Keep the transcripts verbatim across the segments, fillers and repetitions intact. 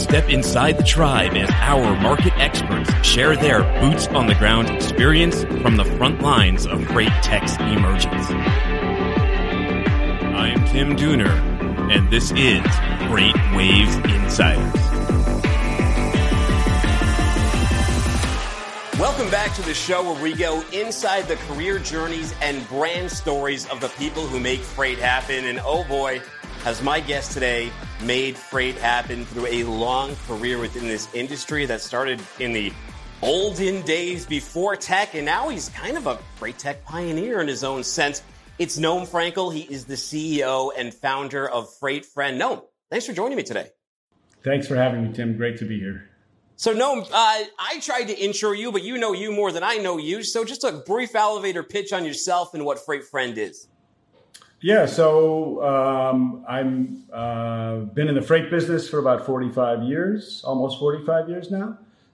Step inside the tribe as our market experts share their boots-on-the-ground experience from the front lines of freight tech's emergence. I'm Tim Dooner, and this is Freight Waves Insiders. Welcome back to the show where we go inside the career journeys and brand stories of the people who make freight happen. And oh boy, has my guest today made freight happen through a long career within this industry that started in the olden days before tech, and now he's kind of a freight tech pioneer in his own sense. It's Noam Frankel. He is the C E O and founder of Freight Friend. Noam, thanks for joining me today. Thanks for having me, Tim. Great to be here. So, Noam, uh, I tried to intro you, but you know you more than I know you. So just a brief elevator pitch on yourself and what Freight Friend is. Yeah, so um, I'm uh, been in the freight business for about forty-five years, almost forty-five years now.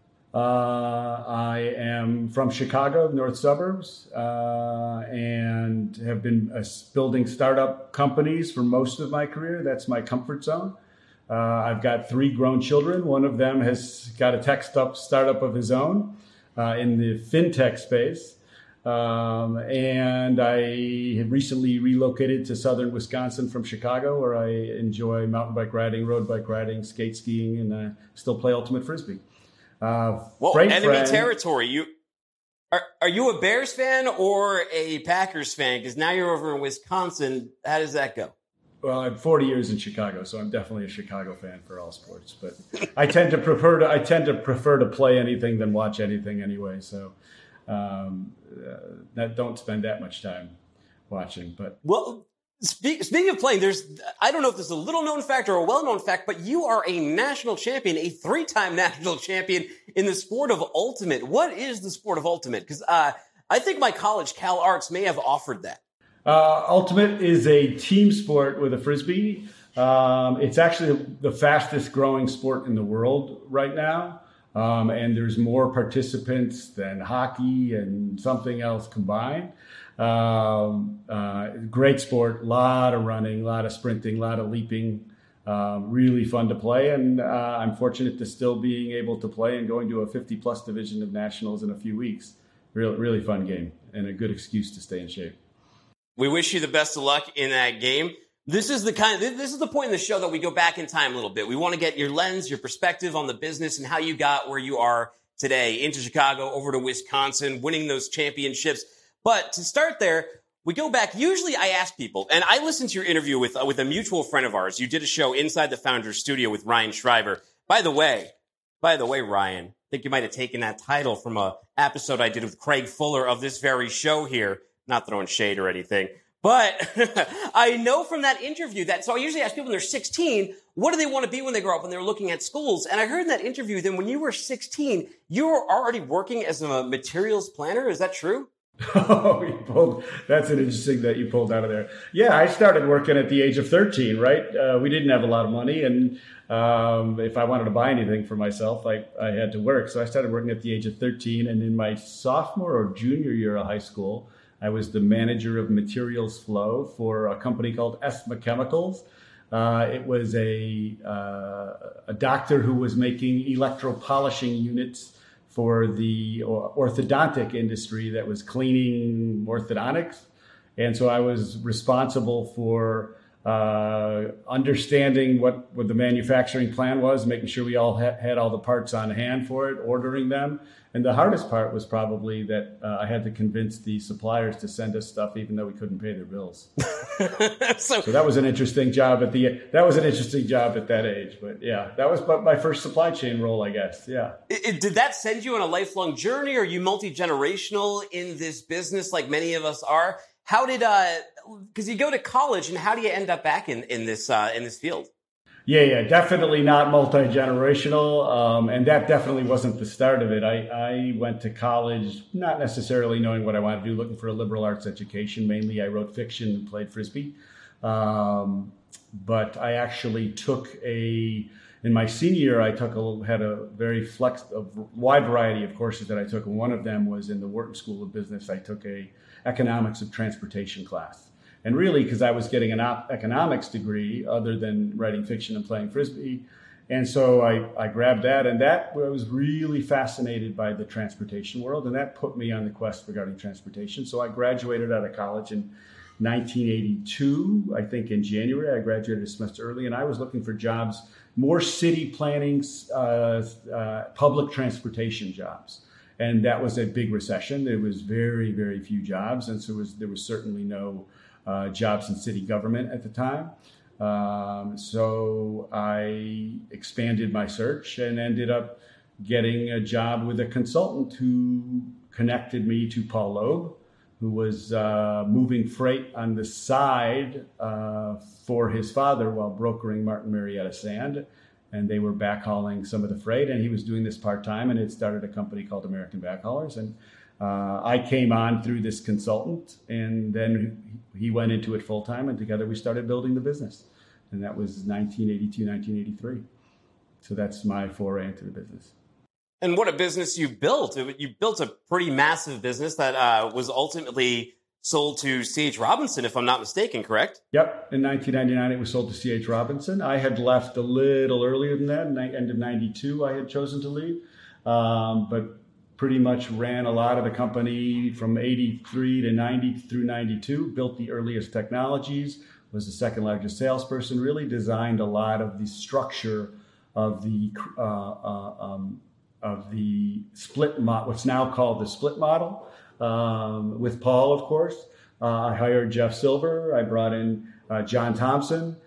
Uh, I am from Chicago, north suburbs, uh, and have been uh, building startup companies for most of my career. That's my comfort zone. Uh, I've got three grown children. One of them has got a tech startup of his own uh, in the fintech space. Um, and I have recently relocated to southern Wisconsin from Chicago, where I enjoy mountain bike riding, road bike riding, skate skiing, and uh, still play ultimate frisbee. Uh, Whoa, enemy friend, territory. You are, are you a Bears fan or a Packers fan? Because now you're over in Wisconsin. How does that go? Well, I'm forty years in Chicago, so I'm definitely a Chicago fan for all sports. But I tend to prefer to I tend to prefer to play anything than watch anything anyway. So um, uh, that, don't spend that much time watching. But well, speak, speaking of playing, there's I don't know if this is a little known fact or a well known fact, but you are a national champion, a three time national champion in the sport of ultimate. What is the sport of ultimate? Because uh, I think my college, Cal Arts, may have offered that. Uh, ultimate is a team sport with a frisbee. Um, it's actually the fastest growing sport in the world right now. Um, and there's more participants than hockey and something else combined. Um, uh, great sport, a lot of running, a lot of sprinting, a lot of leaping. Um, really fun to play. And uh, I'm fortunate to still being able to play and going to a fifty plus division of nationals in a few weeks. Really, really fun game and a good excuse to stay in shape. We wish you the best of luck in that game. This is the kind of, this is the point in the show that we go back in time a little bit. We want to get your lens, your perspective on the business and how you got where you are today, into Chicago, over to Wisconsin, winning those championships. But to start there, we go back. Usually I ask people, and I listened to your interview with, uh, with a mutual friend of ours. You did a show inside the Founders Studio with Ryan Schreiber. By the way, by the way, Ryan, I think you might have taken that title from a episode I did with Craig Fuller of this very show here. Not throwing shade or anything, but I know from that interview that, so I usually ask people when they're sixteen, what do they want to be when they grow up, when they're looking at schools? And I heard in that interview that when you were sixteen, you were already working as a materials planner. Is that true? Oh, you pulled, that's an interesting that you pulled out of there. Yeah, I started working at the age of thirteen, right? Uh, we didn't have a lot of money. And um, if I wanted to buy anything for myself, I, I had to work. So I started working at the age of thirteen. And in my sophomore or junior year of high school, I was the manager of materials flow for a company called ESMA Chemicals. Uh, it was a, uh, a doctor who was making electropolishing units for the orthodontic industry that was cleaning orthodontics. And so I was responsible for uh, understanding what, what the manufacturing plan was, making sure we all ha- had all the parts on hand for it, ordering them. And the hardest part was probably that uh, I had to convince the suppliers to send us stuff, even though we couldn't pay their bills. so, so that was an interesting job at the that was an interesting job at that age. But yeah, that was my first supply chain role, I guess. Yeah. It, it, did that send you on a lifelong journey? Are you multi-generational in this business, like many of us are? How did uh? Because you go to college, and how do you end up back in in this uh, in this field? Yeah, yeah, definitely not multi-generational. Um, and that definitely wasn't the start of it. I, I went to college not necessarily knowing what I wanted to do, looking for a liberal arts education. Mainly I wrote fiction and played Frisbee. Um, but I actually took a, in my senior year, I took a, had a very flex, a wide variety of courses that I took. And one of them was in the Wharton School of Business. I took a economics of transportation class. And really, because I was getting an op- economics degree other than writing fiction and playing Frisbee, And so I, I grabbed that, and that I was really fascinated by the transportation world, and that put me on the quest regarding transportation. So I graduated out of college in nineteen eighty-two, I think in January. I graduated a semester early, and I was looking for jobs, more city planning, uh, uh, public transportation jobs. And that was a big recession. There was very, very few jobs, and so it was, there was certainly no uh, jobs in city government at the time. Um, so I expanded my search and ended up getting a job with a consultant who connected me to Paul Loeb, who was uh, moving freight on the side uh, for his father while brokering Martin Marietta Sand. And they were backhauling some of the freight, and he was doing this part-time, and it started a company called American Backhaulers. And uh, I came on through this consultant, and then he went into it full-time, and together we started building the business. And that was nineteen eighty-two, nineteen eighty-three. So that's my foray into the business. And what a business you built. You built a pretty massive business that uh, was ultimately sold to C H. Robinson, if I'm not mistaken, correct? Yep. In nineteen ninety-nine, it was sold to C H. Robinson. I had left a little earlier than that. In the end of ninety-two, I had chosen to leave. Um, but pretty much ran a lot of the company from eighty-three to ninety through ninety-two, built the earliest technologies, was the second largest salesperson, really designed a lot of the structure of the uh, uh, um, of the split model, what's now called the split model. Um, with Paul, of course. Uh, I hired Jeff Silver. I brought in uh, John Thompson.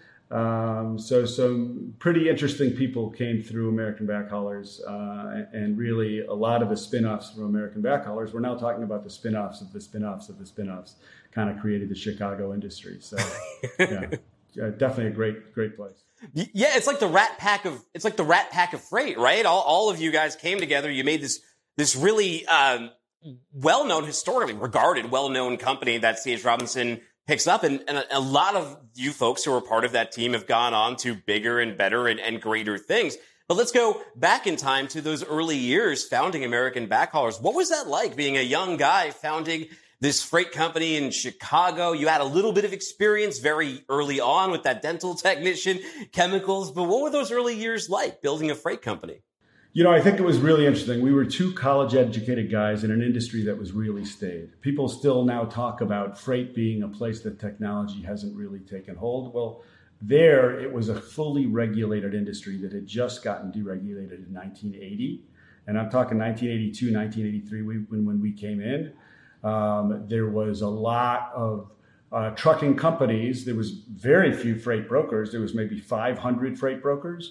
Um, so some pretty interesting people came through American Backhaulers, uh, and really a lot of the spinoffs from American Backhaulers. We're now talking about the spinoffs of the spinoffs of the spinoffs kind of created the Chicago industry. So yeah, yeah, definitely a great, great place. Yeah, it's like the rat pack of, it's like the rat pack of freight, right? All, all of you guys came together. You made this, this really, um, well-known, historically regarded, well-known company that C H. Robinson picks up. And, and a, a lot of you folks who are part of that team have gone on to bigger and better and, and greater things. But let's go back in time to those early years founding American Backhaulers. What was that like, being a young guy founding this freight company in Chicago? You had a little bit of experience very early on with that dental technician, chemicals. But what were those early years like, building a freight company? You know, I think it was really interesting. We were two college-educated guys in an industry that was really staid. People still now talk about freight being a place that technology hasn't really taken hold. Well, there it was a fully regulated industry that had just gotten deregulated in nineteen eighty. And I'm talking nineteen eighty-two, nineteen eighty-three, we, when, when we came in. Um, there was a lot of uh, trucking companies. There was very few freight brokers. There was maybe five hundred freight brokers.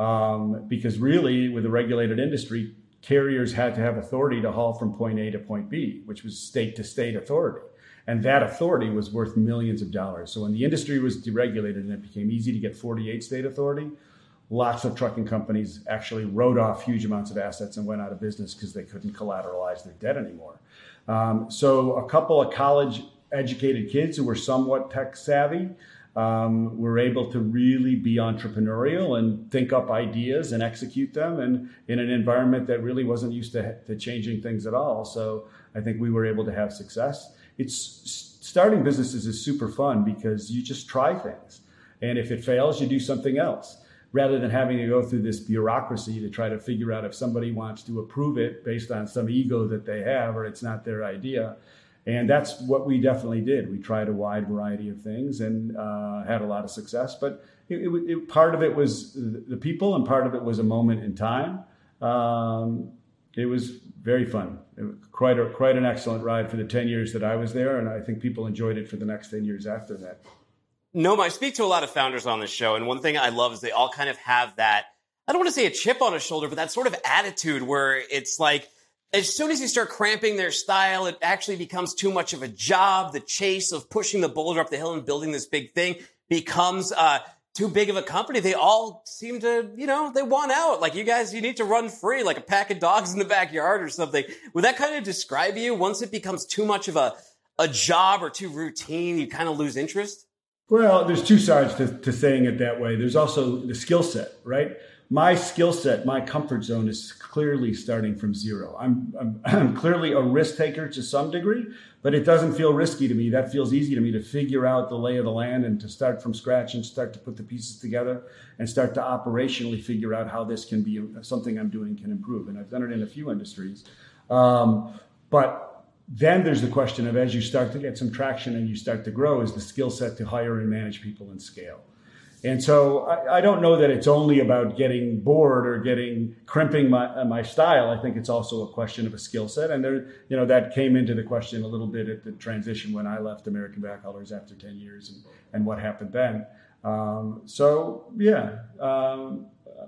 Um, because really, with a regulated industry, carriers had to have authority to haul from point A to point B, which was state to state authority. And that authority was worth millions of dollars. So when the industry was deregulated and it became easy to get forty-eight state authority, lots of trucking companies actually wrote off huge amounts of assets and went out of business because they couldn't collateralize their debt anymore. Um, so a couple of college educated kids who were somewhat tech savvy Um, we're able to really be entrepreneurial and think up ideas and execute them, and in an environment that really wasn't used to, to changing things at all. So I think we were able to have success. It's starting businesses is super fun because you just try things. And if it fails, you do something else rather than having to go through this bureaucracy to try to figure out if somebody wants to approve it based on some ego that they have or it's not their idea. And that's what we definitely did. We tried a wide variety of things and uh, had a lot of success. But it, it, it, part of it was the people and part of it was a moment in time. Um, it was very fun. It was quite, a, quite an excellent ride for the ten years that I was there. And I think people enjoyed it for the next ten years after that. No, I speak to a lot of founders on this show. And one thing I love is they all kind of have that, I don't want to say a chip on a shoulder, but that sort of attitude where it's like, as soon as you start cramping their style, it actually becomes too much of a job. The chase of pushing the boulder up the hill and building this big thing becomes uh, too big of a company. They all seem to, you know, they want out. Like, you guys, you need to run free, like a pack of dogs in the backyard or something. Would that kind of describe you? Once it becomes too much of a, a job or too routine, you kind of lose interest? Well, there's two sides to, to saying it that way. There's also the skill set, right? my skill set, my comfort zone is clearly starting from zero. I'm, I'm, I'm clearly a risk taker to some degree, but it doesn't feel risky to me. That feels easy to me to figure out the lay of the land and to start from scratch and start to put the pieces together and start to operationally figure out how this can be something I'm doing can improve. And I've done it in a few industries. Um, but then there's the question of, as you start to get some traction and you start to grow, is the skill set to hire and manage people and scale. And so I, I don't know that it's only about getting bored or getting crimping my uh, my style. I think it's also a question of a skill set. And there, you know, that came into the question a little bit at the transition when I left American Backhaulers after ten years and, and what happened then. Um, so, yeah, um,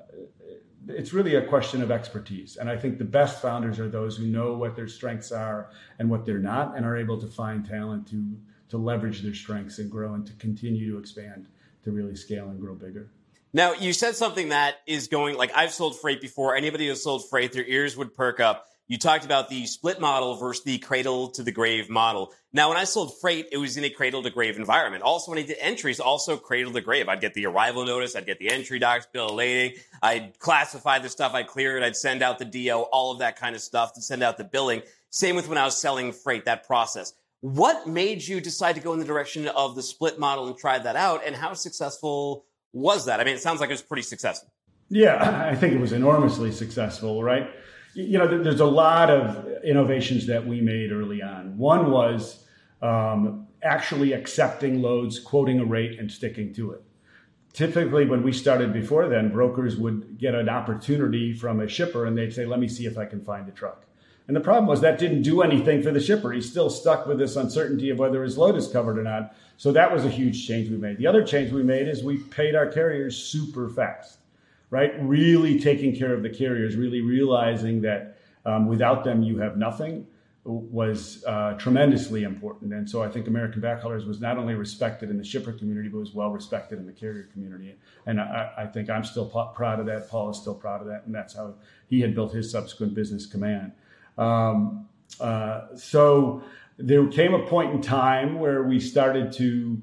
it's really a question of expertise. And I think the best founders are those who know what their strengths are and what they're not and are able to find talent to to leverage their strengths and grow and to continue to expand, to really scale and grow bigger. Now, you said something that is going, like, I've sold freight before. Anybody who sold freight, their ears would perk up. You talked about the split model versus the cradle to the grave model. Now, when I sold freight, it was in a cradle to grave environment. Also, when I did entries, also cradle to grave. I'd get the arrival notice. I'd get the entry docs, bill of lading. I'd classify the stuff. I'd clear it. I'd send out the D O, all of that kind of stuff to send out the billing. Same with when I was selling freight, that process. What made you decide to go in the direction of the split model and try that out? And how successful was that? I mean, it sounds like it was pretty successful. Yeah, I think it was enormously successful, right? You know, there's a lot of innovations that we made early on. One was um, actually accepting loads, quoting a rate, and sticking to it. Typically, when we started before then, brokers would get an opportunity from a shipper and they'd say, let me see if I can find a truck. And the problem was that didn't do anything for the shipper. He's still stuck with this uncertainty of whether his load is covered or not. So that was a huge change we made. The other change we made is we paid our carriers super fast, right? Really taking care of the carriers, really realizing that um, without them, you have nothing, was uh, tremendously important. And so I think American Backhaulers was not only respected in the shipper community, but was well respected in the carrier community. And I, I think I'm still p- proud of that. Paul is still proud of that. And that's how he had built his subsequent business Command. Um, uh, so there came a point in time where we started to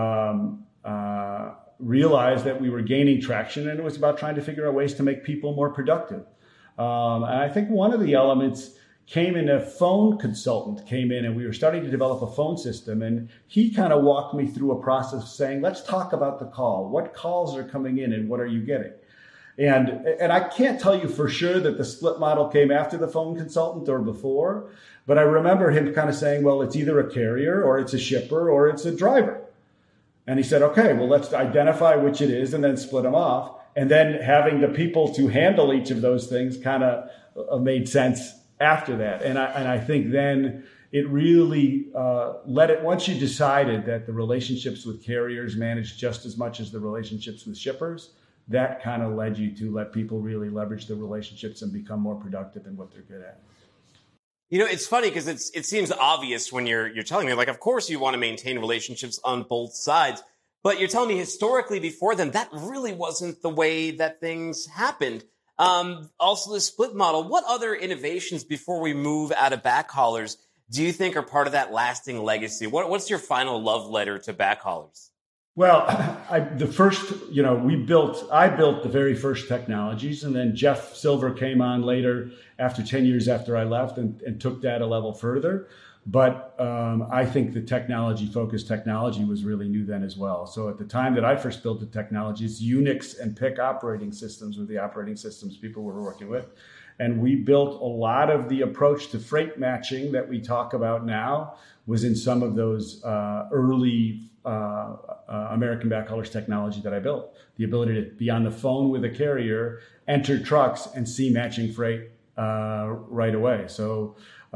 um, uh, realize that we were gaining traction, and it was about trying to figure out ways to make people more productive. Um, and I think one of the elements came in, a phone consultant came in, and we were starting to develop a phone system, and he kind of walked me through a process saying, let's talk about the call. What calls are coming in and what are you getting? And and I can't tell you for sure that the split model came after the phone consultant or before, but I remember him kind of saying, well, it's either a carrier or it's a shipper or it's a driver. And he said, okay, well, let's identify which it is and then split them off. And then having the people to handle each of those things kind of made sense after that. And I, and I think then it really uh, let it, once you decided that the relationships with carriers managed just as much as the relationships with shippers, that kind of led you to let people really leverage the relationships and become more productive in what they're good at. You know, it's funny because it's it seems obvious when you're you're telling me, like, of course you want to maintain relationships on both sides, but you're telling me historically before then that really wasn't the way that things happened. Um, also, the split model. What other innovations before we move out of backhaulers do you think are part of that lasting legacy? What, what's your final love letter to backhaulers? Well, I, the first, you know, we built, I built the very first technologies, and then Jeff Silver came on later after ten years after I left and, and took that a level further. But um, I think the technology-focused technology was really new then as well. So at the time that I first built the technologies, Unix and P I C operating systems were the operating systems people were working with. And we built a lot of the approach to freight matching that we talk about now was in some of those uh, early uh, uh, American Backhaulers technology that I built. The ability to be on the phone with a carrier, enter trucks, and see matching freight uh, right away. So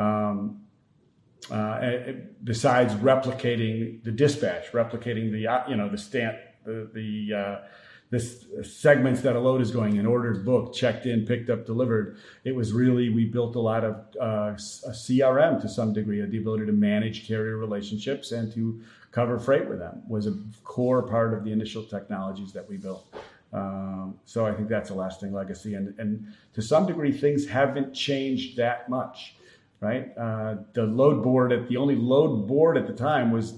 um, uh, besides replicating the dispatch, replicating the you know the stamp, the the uh, the segments that a load is going in, ordered, booked, checked in, picked up, delivered. It was really, we built a lot of uh, a C R M to some degree, the ability to manage carrier relationships and to cover freight with them was a core part of the initial technologies that we built. Um, so I think that's a lasting legacy. And, and to some degree, things haven't changed that much, right? Uh, the load board, at the only load board at the time was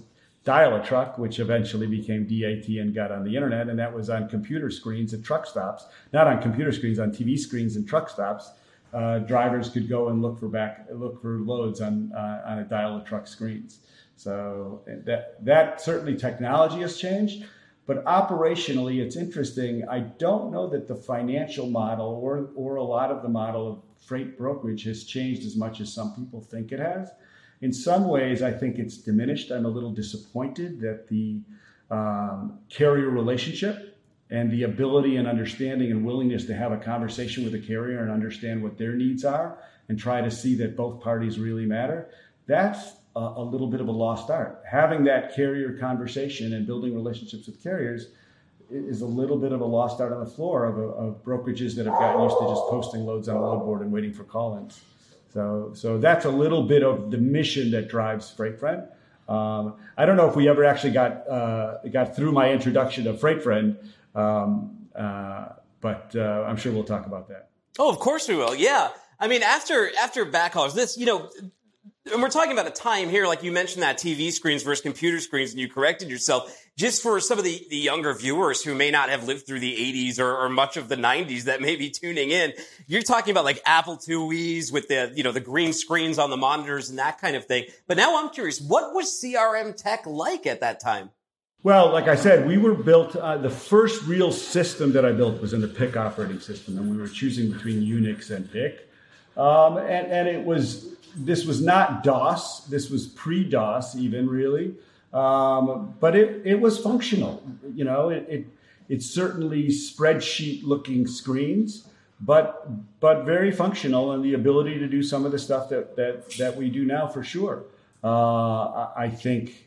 Dial-A-Truck, which eventually became D A T and got on the internet, and that was on computer screens at truck stops, not on computer screens, on T V screens and truck stops. Uh, drivers could go and look for back look for loads on uh, on a Dial-A-Truck screens. So that that certainly technology has changed, but operationally it's interesting. I don't know that the financial model or or a lot of the model of freight brokerage has changed as much as some people think it has. In some ways, I think it's diminished. I'm a little disappointed that the um, carrier relationship and the ability and understanding and willingness to have a conversation with a carrier and understand what their needs are and try to see that both parties really matter, that's a, a little bit of a lost art. Having that carrier conversation and building relationships with carriers is a little bit of a lost art on the floor of, of brokerages that have gotten used to just posting loads on a load board and waiting for call-ins. So, so that's a little bit of the mission that drives FreightFriend. Um, I don't know if we ever actually got uh, got through my introduction of FreightFriend, um, uh, but uh, I'm sure we'll talk about that. Oh, of course we will. Yeah, I mean, after after backhaulers, this you know. And we're talking about a time here, like you mentioned, that T V screens versus computer screens, and you corrected yourself. Just for some of the, the younger viewers who may not have lived through the eighties or, or much of the nineties that may be tuning in, you're talking about like Apple IIes with the, you know, the green screens on the monitors and that kind of thing. But now I'm curious, what was C R M tech like at that time? Well, like I said, we were built, uh, the first real system that I built was in the P I C operating system, and we were choosing between Unix and P I C. Um, and, and it was... This was not DOS. This was pre-DOS even, really. Um, but it, it was functional. You know, it, it it's certainly spreadsheet-looking screens, but but very functional, and the ability to do some of the stuff that that, that we do now for sure. Uh, I think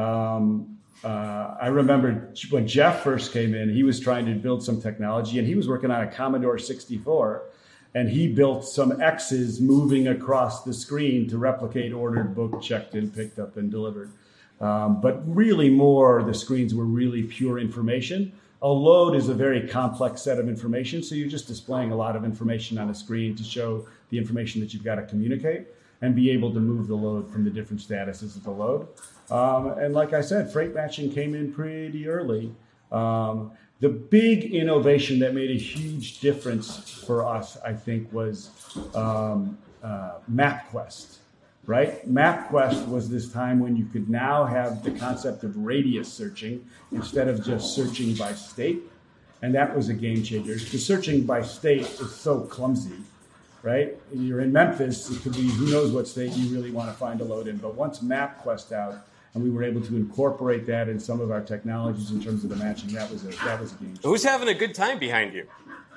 um, uh, I remember when Jeff first came in, he was trying to build some technology, and he was working on a Commodore sixty-four. And he built some X's moving across the screen to replicate ordered, booked, checked in, picked up, and delivered. Um, but really more, the screens were really pure information. A load is a very complex set of information, so you're just displaying a lot of information on a screen to show the information that you've got to communicate and be able to move the load from the different statuses of the load. Um, and like I said, freight matching came in pretty early. Um, The big innovation that made a huge difference for us, I think, was um, uh, MapQuest, right? MapQuest was this time when you could now have the concept of radius searching instead of just searching by state. And that was a game changer. Because searching by state is so clumsy, right? You're in Memphis, it could be who knows what state you really want to find a load in. But once MapQuest out, and we were able to incorporate that in some of our technologies in terms of the matching, that was a, that was a game changer. Who's having a good time behind you?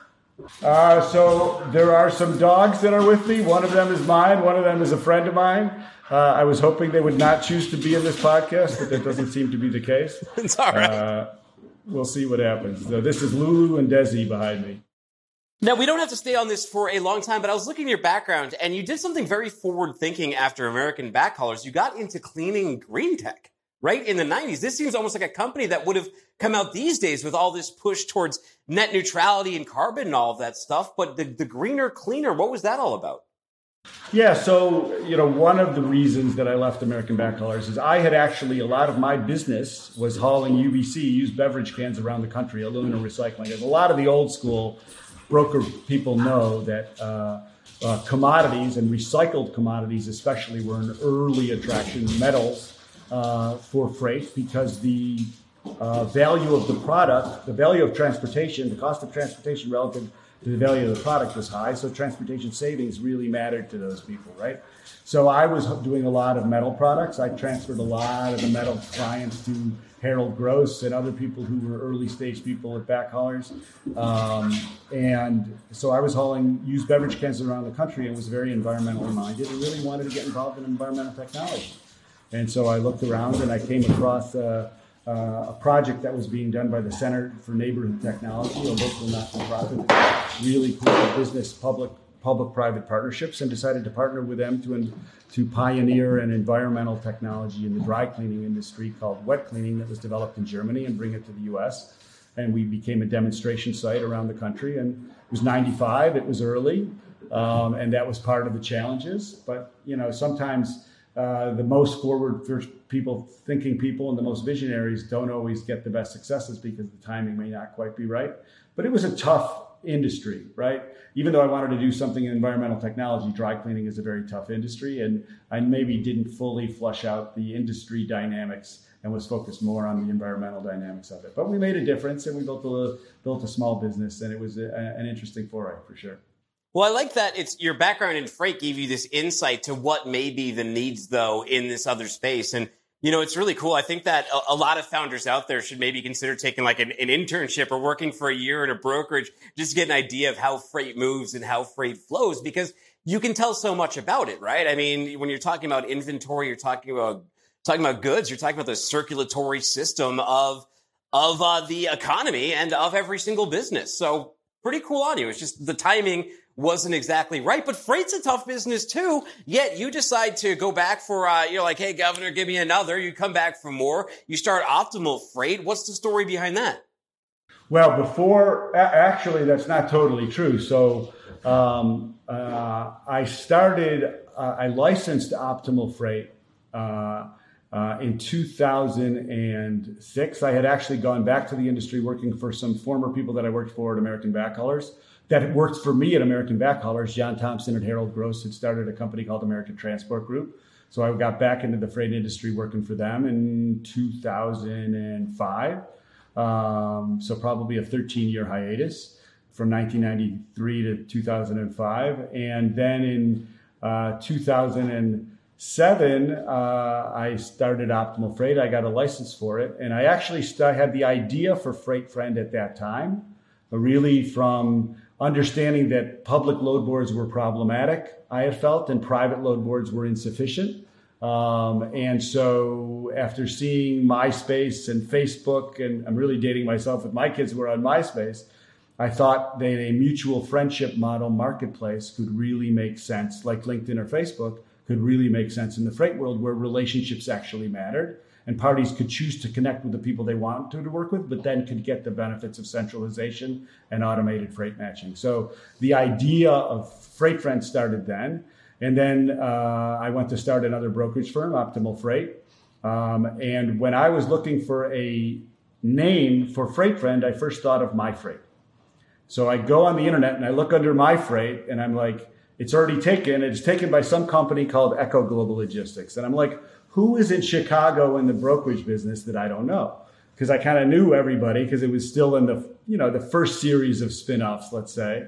Uh, so there are some dogs that are with me. One of them is mine. One of them is a friend of mine. Uh, I was hoping they would not choose to be in this podcast, but that doesn't seem to be the case. It's all right. Uh, we'll see what happens. So this is Lulu and Desi behind me. Now, we don't have to stay on this for a long time, but I was looking at your background, and you did something very forward-thinking after American Backhaulers. You got into cleaning green tech, right, in the nineties. This seems almost like a company that would have come out these days with all this push towards net neutrality and carbon and all of that stuff. But the, the greener, cleaner, what was that all about? Yeah, so, you know, one of the reasons that I left American Backhaulers is I had actually, a lot of my business was hauling U B C, used beverage cans, around the country, aluminum recycling. And a lot of the old school broker people know that uh, uh, commodities and recycled commodities especially were an early attraction, metals uh, for freight, because the uh, value of the product, the value of transportation, the cost of transportation relative to the value of the product was high. So transportation savings really mattered to those people, right? So I was doing a lot of metal products. I transferred a lot of the metal clients to Harold Gross and other people who were early stage people at Backhaulers. Um, and so I was hauling used beverage cans around the country and was very environmentally minded and really wanted to get involved in environmental technology. And so I looked around and I came across uh, uh, a project that was being done by the Center for Neighborhood Technology, a local not-for-profit, really cool business, public, public-private partnerships, and decided to partner with them to to pioneer an environmental technology in the dry cleaning industry called wet cleaning that was developed in Germany and bring it to the U S. And we became a demonstration site around the country. And it was ninety-five. It was early. Um, and that was part of the challenges. But, you know, sometimes uh, the most forward people, thinking people and the most visionaries don't always get the best successes because the timing may not quite be right. But it was a tough industry, right? Even though I wanted to do something in environmental technology, dry cleaning is a very tough industry. And I maybe didn't fully flush out the industry dynamics and was focused more on the environmental dynamics of it. But we made a difference, and we built a, built a small business, and it was a, an interesting foray for sure. Well, I like that it's your background in freight gave you this insight to what may be the needs, though, in this other space. And, you know, it's really cool. I think that a, a lot of founders out there should maybe consider taking like an, an internship or working for a year in a brokerage just to get an idea of how freight moves and how freight flows, because you can tell so much about it, right? I mean, when you're talking about inventory, you're talking about talking about goods, you're talking about the circulatory system of of uh, the economy and of every single business. So pretty cool on you. It's just the timing wasn't exactly right, but freight's a tough business too. Yet you decide to go back for, uh, you're like, hey, governor, give me another. You come back for more. You start Optimal Freight. What's the story behind that? Well, before, actually, that's not totally true. So um, uh, I started, uh, I licensed Optimal Freight uh, uh, in two thousand six. I had actually gone back to the industry working for some former people that I worked for at American Backhaulers. That worked for me at American Backhaulers. John Thompson and Harold Gross had started a company called American Transport Group. So I got back into the freight industry working for them in two thousand five. Um, so probably a thirteen-year hiatus from nineteen ninety-three to two thousand five. And then in uh, two thousand seven, uh, I started Optimal Freight. I got a license for it. And I actually st- had the idea for Freight Friend at that time, really from understanding that public load boards were problematic, I had felt, and private load boards were insufficient. Um, and so after seeing MySpace and Facebook, and I'm really dating myself with my kids who are on MySpace, I thought that a mutual friendship model marketplace could really make sense, like LinkedIn or Facebook, could really make sense in the freight world where relationships actually mattered. And parties could choose to connect with the people they want to, to work with, but then could get the benefits of centralization and automated freight matching. So the idea of Freight Friend started then. And then uh, I went to start another brokerage firm, Optimal Freight. Um, and when I was looking for a name for Freight Friend, I first thought of MyFreight. So I go on the internet and I look under MyFreight and I'm like, it's already taken. It's taken by some company called Echo Global Logistics. And I'm like, who is in Chicago in the brokerage business that I don't know? Because I kind of knew everybody because it was still in the, you know, the first series of spin-offs, let's say.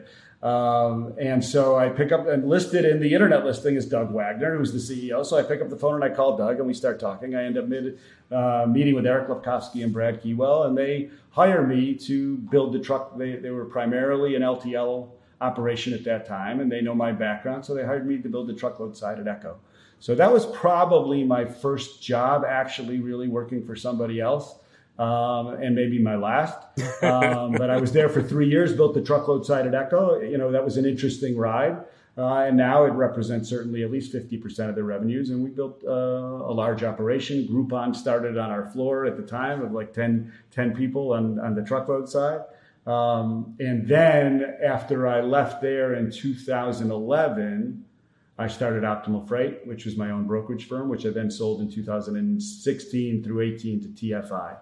Um, and so I pick up and listed in the internet listing is Doug Wagner, who's the C E O. So I pick up the phone and I call Doug and we start talking. I end up mid, uh, meeting with Eric Lefkowski and Brad Keywell, and they hire me to build the truck. They, they were primarily an L T L operation at that time, and they know my background. So they hired me to build the truckload side at Echo. So that was probably my first job actually really working for somebody else, um, and maybe my last. Um, but I was there for three years, built the truckload side at Echo. You know, that was an interesting ride. Uh, and now it represents certainly at least fifty percent of the revenues. And we built uh, a large operation. Groupon started on our floor at the time of like ten, ten people on, on the truckload side. Um, and then after I left there in two thousand eleven, I started Optimal Freight, which was my own brokerage firm, which I then sold in two thousand sixteen through eighteen to T F I.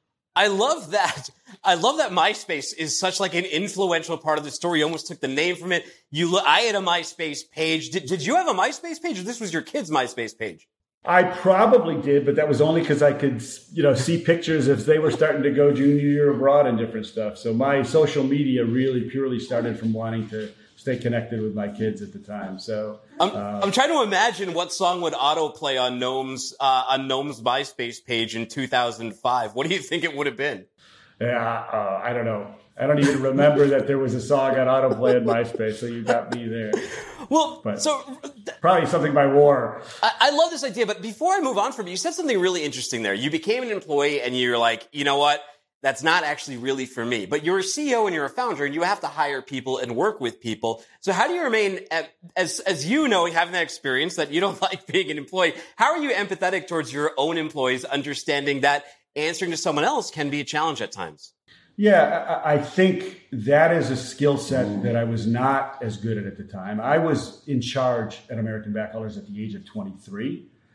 I love that. I love that MySpace is such like an influential part of the story. You almost took the name from it. You, I had a MySpace page. Did, did you have a MySpace page, or this was your kid's MySpace page? I probably did, but that was only because I could, you know, see pictures if they were starting to go junior year abroad and different stuff. So my social media really purely started from wanting to stay connected with my kids at the time. So I'm, uh, I'm trying to imagine what song would autoplay on Gnome's uh, on Gnome's MySpace page in two thousand five. What do you think it would have been? Yeah, uh, I don't know. I don't even remember that there was a song on autoplay on MySpace. So you got me there. Well, but so probably something by War. I, I love this idea, but before I move on from it, you said something really interesting there. You became an employee, and you're like, you know what? That's not actually really for me. But you're a C E O and you're a founder, and you have to hire people and work with people. So how do you remain, as as you know, having that experience that you don't like being an employee, how are you empathetic towards your own employees, understanding that answering to someone else can be a challenge at times? Yeah, I think that is a skill set that I was not as good at at the time. I was in charge at American Backhaulers at the age of twenty-three.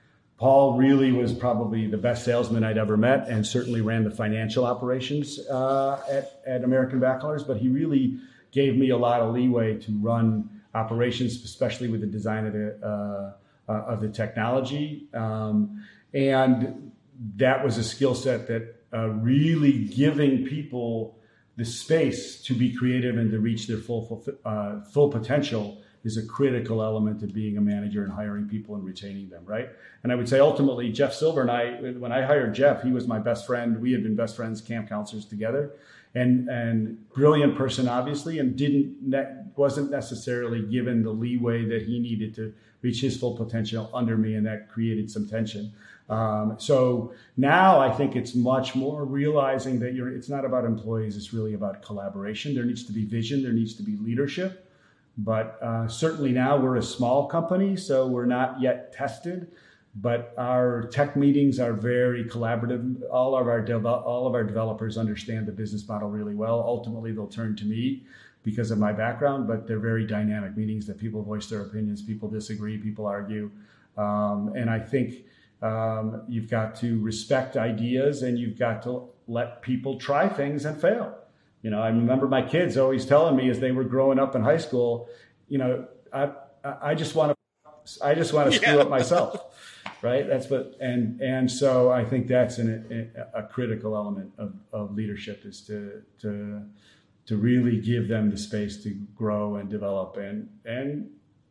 Paul really was probably the best salesman I'd ever met, and certainly ran the financial operations uh, at, at American Bachelors. But he really gave me a lot of leeway to run operations, especially with the design of the uh, uh, of the technology. Um, and that was a skill set that uh, really giving people the space to be creative and to reach their full full, uh, full potential is a critical element of being a manager and hiring people and retaining them, right? And I would say ultimately, Jeff Silver and I, when I hired Jeff, he was my best friend. We had been best friends, camp counselors together, and and brilliant person, obviously, and didn't ne- wasn't necessarily given the leeway that he needed to reach his full potential under me, and that created some tension. Um, so now I think it's much more realizing that you're. It's not about employees; it's really about collaboration. There needs to be vision. There needs to be leadership. But uh, certainly now we're a small company, so we're not yet tested. But our tech meetings are very collaborative. All of our dev- all of our developers understand the business model really well. Ultimately, they'll turn to me because of my background, but they're very dynamic meetings that people voice their opinions, people disagree, people argue. Um, and I think um, you've got to respect ideas, and you've got to let people try things and fail. You know, I remember my kids always telling me as they were growing up in high school, you know, I I just want to I just want to screw yeah. up myself, right? That's what and and so I think that's an, a, a critical element of, of leadership is to to to really give them the space to grow and develop and and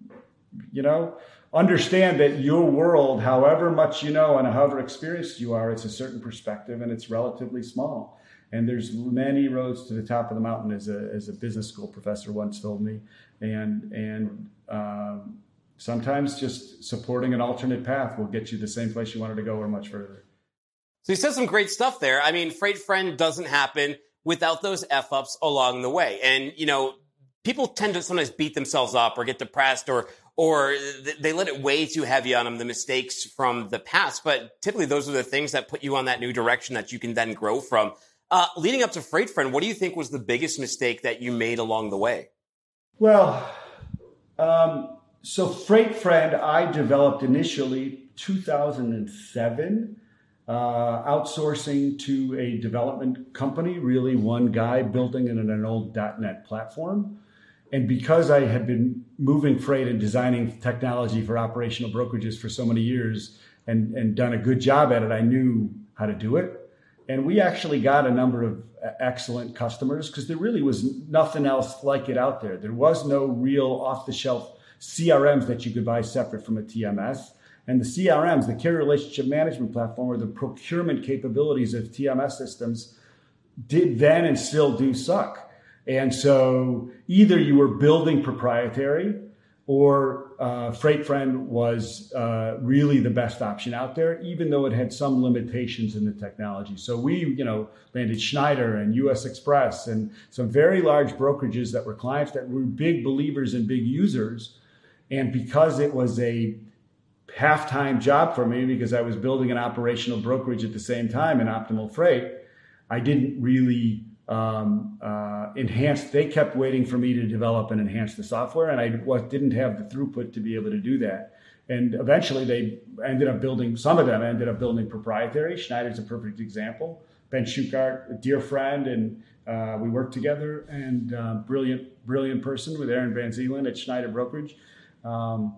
you know understand that your world, however much you know and however experienced you are, it's a certain perspective and it's relatively small. And there's many roads to the top of the mountain, as a as a business school professor once told me. And and um, sometimes just supporting an alternate path will get you the same place you wanted to go or much further. So you said some great stuff there. I mean, Freight Friend doesn't happen without those F-ups along the way. And, you know, people tend to sometimes beat themselves up or get depressed or or they let it weigh too heavy on them, the mistakes from the past. But typically those are the things that put you on that new direction that you can then grow from. Uh, leading up to Freight Friend, what do you think was the biggest mistake that you made along the way? Well, um, so Freight Friend, I developed initially two thousand seven, uh, outsourcing to a development company, really one guy building it in an old dot net platform. And because I had been moving freight and designing technology for operational brokerages for so many years and, and done a good job at it, I knew how to do it. And we actually got a number of excellent customers because there really was nothing else like it out there. There was no real off-the-shelf C R Ms that you could buy separate from a T M S. And the C R Ms, the carrier relationship management platform, or the procurement capabilities of T M S systems did then and still do suck. And so either you were building proprietary or uh, Freight Friend was uh, really the best option out there, even though it had some limitations in the technology. So we, you know, landed Schneider and U S Express and some very large brokerages that were clients that were big believers and big users. And because it was a half-time job for me, because I was building an operational brokerage at the same time in Optimal Freight, I didn't really um, uh, enhance. They kept waiting for me to develop and enhance the software, and I was, didn't have the throughput to be able to do that. And eventually they ended up building, some of them ended up building proprietary. Schneider's a perfect example. Ben Schukart, a dear friend, and uh, we worked together, and uh, brilliant, brilliant person with Aaron Van Zeeland at Schneider Brokerage. Um,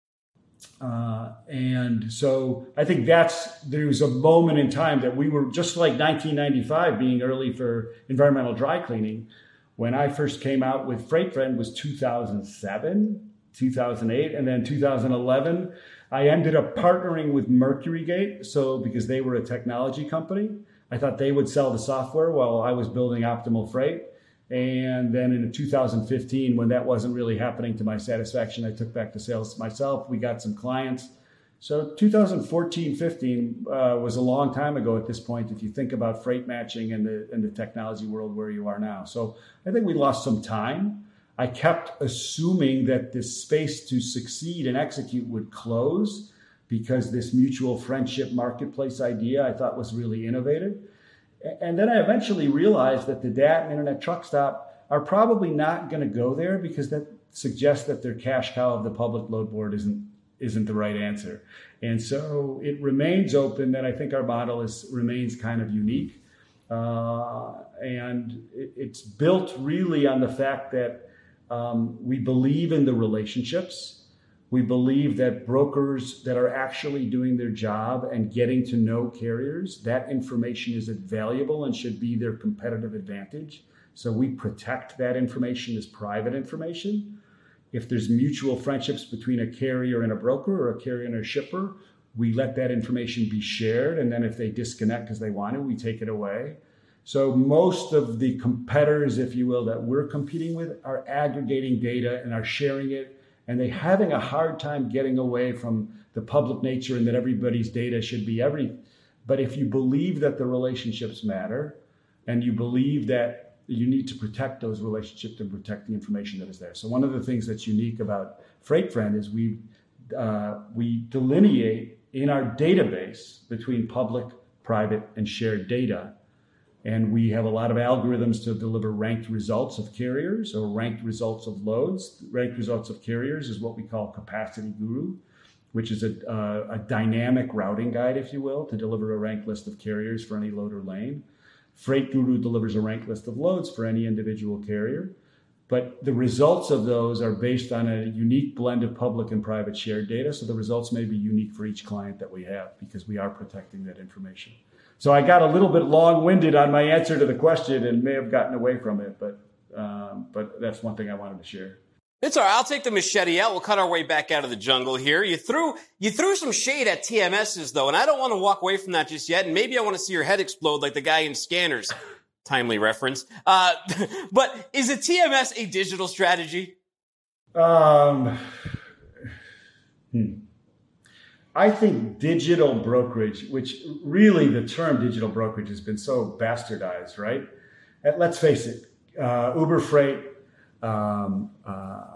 Uh, and so I think that's, there was a moment in time that we were just like nineteen ninety-five being early for environmental dry cleaning. When I first came out with Freight Friend was two thousand seven, two thousand eight, and then two thousand eleven, I ended up partnering with MercuryGate. So because they were a technology company, I thought they would sell the software while I was building Optimal Freight. And then in two thousand fifteen, when that wasn't really happening to my satisfaction, I took back the sales myself. We got some clients. So two thousand fourteen, fifteen uh, was a long time ago at this point, if you think about freight matching and the, and the technology world where you are now. So I think we lost some time. I kept assuming that this space to succeed and execute would close because this mutual friendship marketplace idea I thought was really innovative. And then I eventually realized that the D A T and Internet Truck Stop are probably not going to go there because that suggests that their cash cow of the public load board isn't isn't the right answer. And so it remains open. That I think our model is remains kind of unique. Uh, and it, it's built really on the fact that um, we believe in the relationships. We believe that brokers that are actually doing their job and getting to know carriers, that information is valuable and should be their competitive advantage. So we protect that information as private information. If there's mutual friendships between a carrier and a broker or a carrier and a shipper, we let that information be shared. And then if they disconnect because they want to, we take it away. So most of the competitors, if you will, that we're competing with are aggregating data and are sharing it. And they're having a hard time getting away from the public nature and that everybody's data should be every. But if you believe that the relationships matter and you believe that you need to protect those relationships and protect the information that is there. So one of the things that's unique about FreightFriend is we uh, we delineate in our database between public, private, and shared data. And we have a lot of algorithms to deliver ranked results of carriers or ranked results of loads. Ranked results of carriers is what we call Capacity Guru, which is a, uh, a dynamic routing guide, if you will, to deliver a ranked list of carriers for any load or lane. Freight Guru delivers a ranked list of loads for any individual carrier. But the results of those are based on a unique blend of public and private shared data. So the results may be unique for each client that we have because we are protecting that information. So I got a little bit long-winded on my answer to the question and may have gotten away from it, but um, but that's one thing I wanted to share. It's all right. I'll take the machete out. We'll cut our way back out of the jungle here. You threw you threw some shade at T M Ss, though, and I don't want to walk away from that just yet. And maybe I want to see your head explode like the guy in Scanners. Timely reference. Uh, but is a T M S a digital strategy? Um. Hmm. I think digital brokerage, which really the term digital brokerage has been so bastardized, right? And let's face it, uh, Uber Freight um, uh,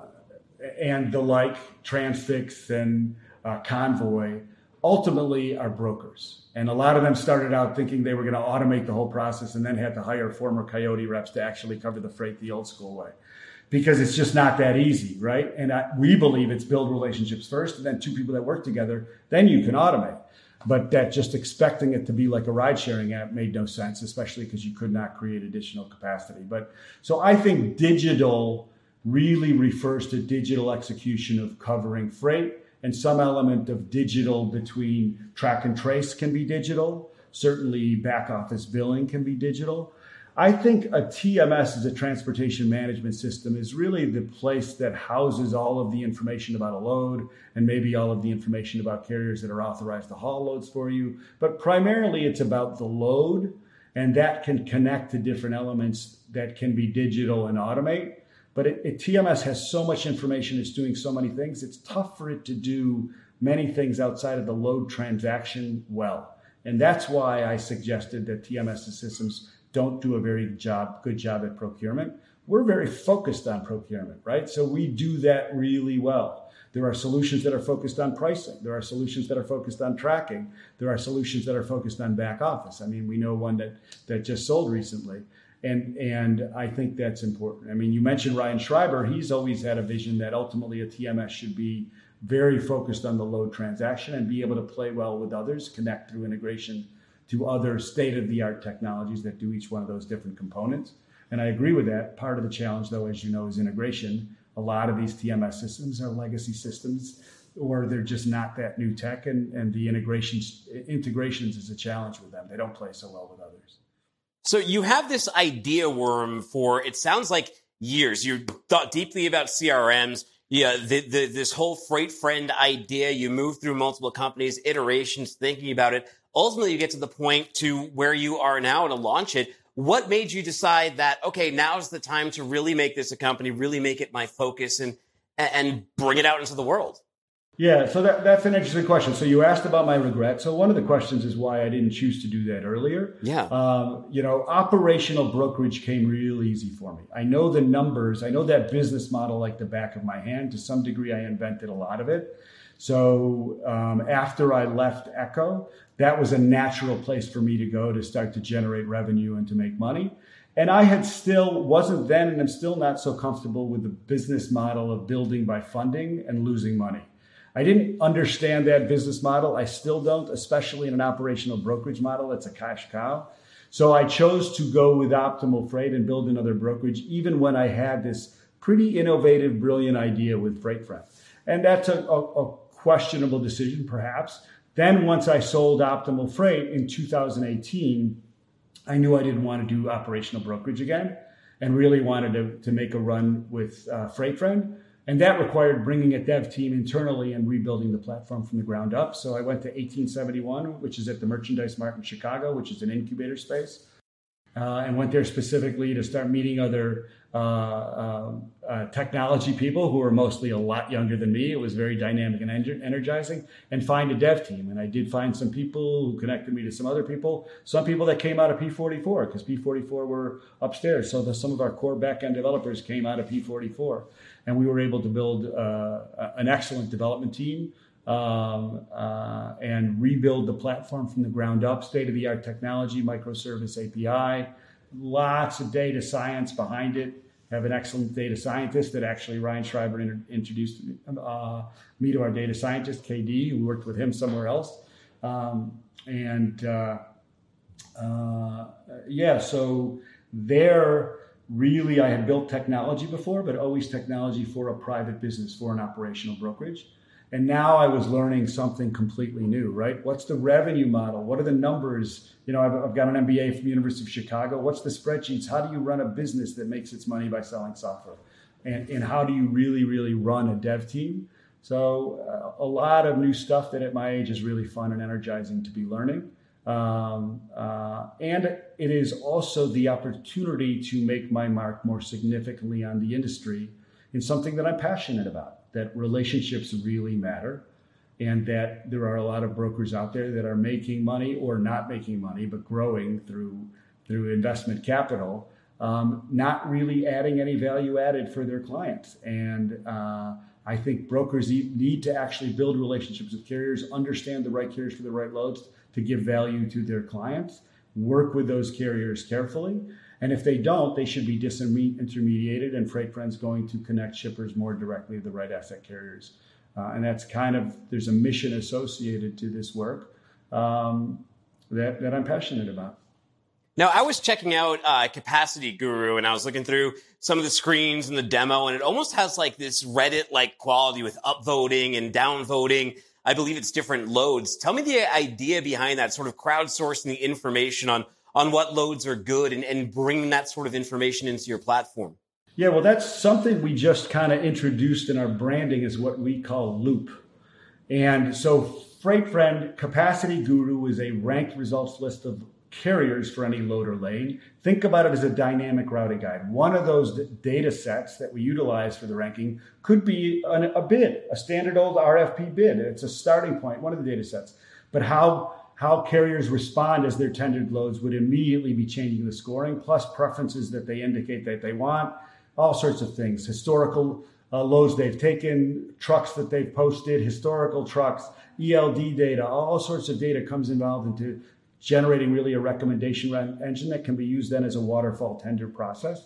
and the like, Transfix and uh, Convoy, ultimately are brokers. And a lot of them started out thinking they were going to automate the whole process and then had to hire former Coyote reps to actually cover the freight the old school way. Because it's just not that easy, right? And I, we believe it's build relationships first, and then two people that work together, then you can automate. But that just expecting it to be like a ride-sharing app made no sense, especially because you could not create additional capacity. But so I think digital really refers to digital execution of covering freight, and some element of digital between track and trace can be digital. Certainly back office billing can be digital. I think a T M S as a transportation management system is really the place that houses all of the information about a load and maybe all of the information about carriers that are authorized to haul loads for you. But primarily it's about the load, and that can connect to different elements that can be digital and automate. But it, it, T M S has so much information, it's doing so many things, it's tough for it to do many things outside of the load transaction well. And that's why I suggested that T M S systems don't do a very job, good job at procurement. We're very focused on procurement, right? So we do that really well. There are solutions that are focused on pricing. There are solutions that are focused on tracking. There are solutions that are focused on back office. I mean, we know one that, that just sold recently. And, and I think that's important. I mean, you mentioned Ryan Schreiber. He's always had a vision that ultimately a T M S should be very focused on the load transaction and be able to play well with others, connect through integration to other state-of-the-art technologies that do each one of those different components. And I agree with that. Part of the challenge, though, as you know, is integration. A lot of these T M S systems are legacy systems, or they're just not that new tech, and, and the integrations, integrations is a challenge with them. They don't play so well with others. So you have this idea worm for, it sounds like years. You thought deeply about C R Ms. Yeah, the, the, this whole FreightFriend idea, you move through multiple companies, iterations, thinking about it. Ultimately, you get to the point to where you are now to launch it. What made you decide that, okay, now's the time to really make this a company, really make it my focus and and bring it out into the world? Yeah, so that, that's an interesting question. So you asked about my regret. So one of the questions is why I didn't choose to do that earlier. Yeah. Um, you know, operational brokerage came real easy for me. I know the numbers. I know that business model like the back of my hand. To some degree, I invented a lot of it. So um, after I left Echo, that was a natural place for me to go to start to generate revenue and to make money. And I had still wasn't then, and I'm still not so comfortable with the business model of building by funding and losing money. I didn't understand that business model. I still don't, especially in an operational brokerage model. That's a cash cow. So I chose to go with Optimal Freight and build another brokerage, even when I had this pretty innovative, brilliant idea with FreightFriend. And that's a, a, a questionable decision, perhaps. Then once I sold Optimal Freight in two thousand eighteen, I knew I didn't want to do operational brokerage again and really wanted to, to make a run with uh, FreightFriend. And that required bringing a dev team internally and rebuilding the platform from the ground up. So I went to eighteen seventy-one, which is at the Merchandise Mart in Chicago, which is an incubator space, uh, and went there specifically to start meeting other uh, uh, uh, technology people who were mostly a lot younger than me. It was very dynamic and energizing, and find a dev team. And I did find some people who connected me to some other people, some people that came out of P forty-four, because P forty-four were upstairs. So the, some of our core backend developers came out of P forty-four. And we were able to build uh, an excellent development team um, uh, and rebuild the platform from the ground up, state-of-the-art technology, microservice A P I, lots of data science behind it. Have an excellent data scientist that actually Ryan Schreiber inter- introduced uh, me to our data scientist, K D, who worked with him somewhere else. Um, and uh, uh, yeah, so there... Really, I had built technology before, but always technology for a private business, for an operational brokerage. And now I was learning something completely new, right? What's the revenue model? What are the numbers? You know, I've, I've got an M B A from the University of Chicago. What's the spreadsheets? How do you run a business that makes its money by selling software? And, and how do you really, really run a dev team? So uh, a lot of new stuff that at my age is really fun and energizing to be learning. Um, uh, and it is also the opportunity to make my mark more significantly on the industry in something that I'm passionate about, that relationships really matter, and that there are a lot of brokers out there that are making money or not making money, but growing through, through investment capital, um, not really adding any value added for their clients. And uh, I think brokers need to actually build relationships with carriers, understand the right carriers for the right loads, to give value to their clients, work with those carriers carefully. And if they don't, they should be disintermediated, and FreightFriend's going to connect shippers more directly to the right asset carriers. Uh, and that's kind of, there's a mission associated to this work um, that, that I'm passionate about. Now, I was checking out uh, Capacity Guru, and I was looking through some of the screens and the demo, and it almost has like this Reddit-like quality with upvoting and downvoting. I believe it's different loads. Tell me the idea behind that, sort of crowdsourcing the information on, on what loads are good and, and bringing that sort of information into your platform. Yeah, well, that's something we just kind of introduced in our branding, is what we call Loop. And so FreightFriend Capacity Guru is a ranked results list of carriers for any load or lane. Think about it as a dynamic routing guide. One of those d- data sets that we utilize for the ranking could be an, a bid, a standard old R F P bid. It's a starting point, one of the data sets. But how how carriers respond as their tendered loads would immediately be changing the scoring, plus preferences that they indicate that they want, all sorts of things, historical uh, loads they've taken, trucks that they've posted, historical trucks, E L D data, all sorts of data comes involved into generating really a recommendation engine that can be used then as a waterfall tender process.